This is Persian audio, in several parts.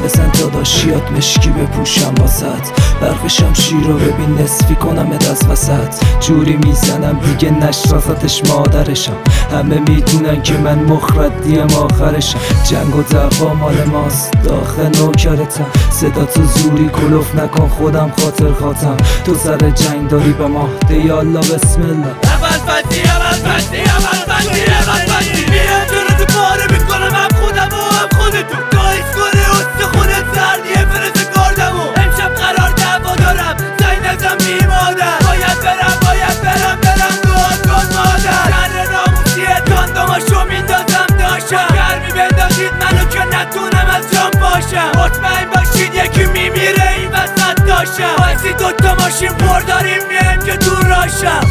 بزن داداشیات مشکی بپوشم واسط، برق شمشیر رو ببین نصفی کنمت از وسط. جوری میزنم دیگه نشناستش مادرشم، همه میدونن که من مخردیم آخرشم. جنگ و دعوا مال ماست داخل نوکرتم، صدا تو زوری کلوف نکن خودم خاطر خاتم. تو سر جنگ داری به مهده یالله بسم الله. اول فتی میرم جلو تو پاره میکنم هم خودم و هم خودتو. گاهیز کنه استخونت سردیه فرست کاردمو. امشب قرار دعوا دارم زنگ نزن بی مادر. باید برم دعا کن مادر. شهر ناموسیه تانداماشو میندازم داشتم. گرمی بندازید منو که نتونم از جام باشم. مطمئن باشید یکی میمیره این وسط داشتم. بایستی دوتا ماشین پر داریم میایم که دور راشم.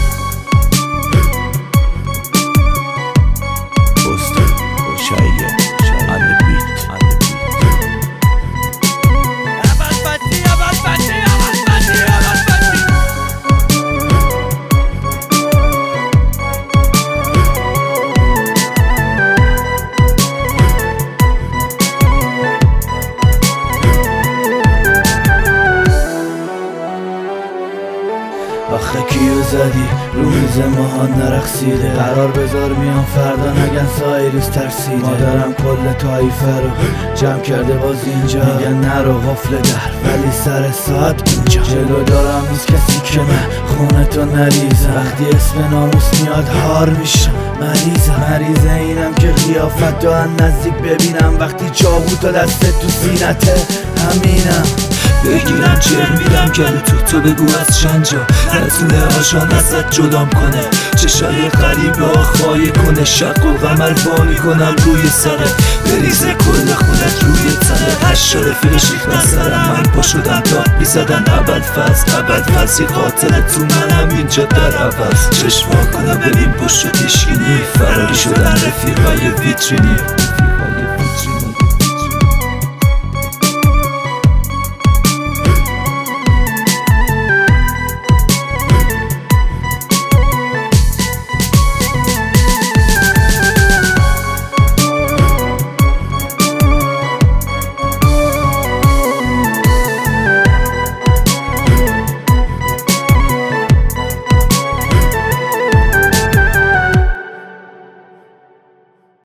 آخه کیو زدی رو میز ماهان نرقصیده. قرار بذار میان فردا نگن سایریس ترسیده. مادرم کل تایفه رو جمع کرده باز اینجا، میگن نرو قفل در ولی سر ساعت اینجا. جلو دارم نیست کسی که من خونه تو نریزم. وقتی اسم ناموس میاد هار میشم مریضه اینم که قیافت تو هم نزدیک ببینم. وقتی چاقو تا دستت تو سینته همینم. بگیرم چر میدم گل تو بگو از چند جا نتونه آشان ازت جدام کنه. چشای غریبه خواهی کنه شق و قمر بانی کنم روی سره. بریزه کل خونت روی تنه. هشت رفیق شیخ نسرم من پا شدم داد بیزدن ابد فصل قاتل تو منم اینجا در عوض. چشما کنم ببین پشت دیشگینی فراری شدن رفیقای ویترینی.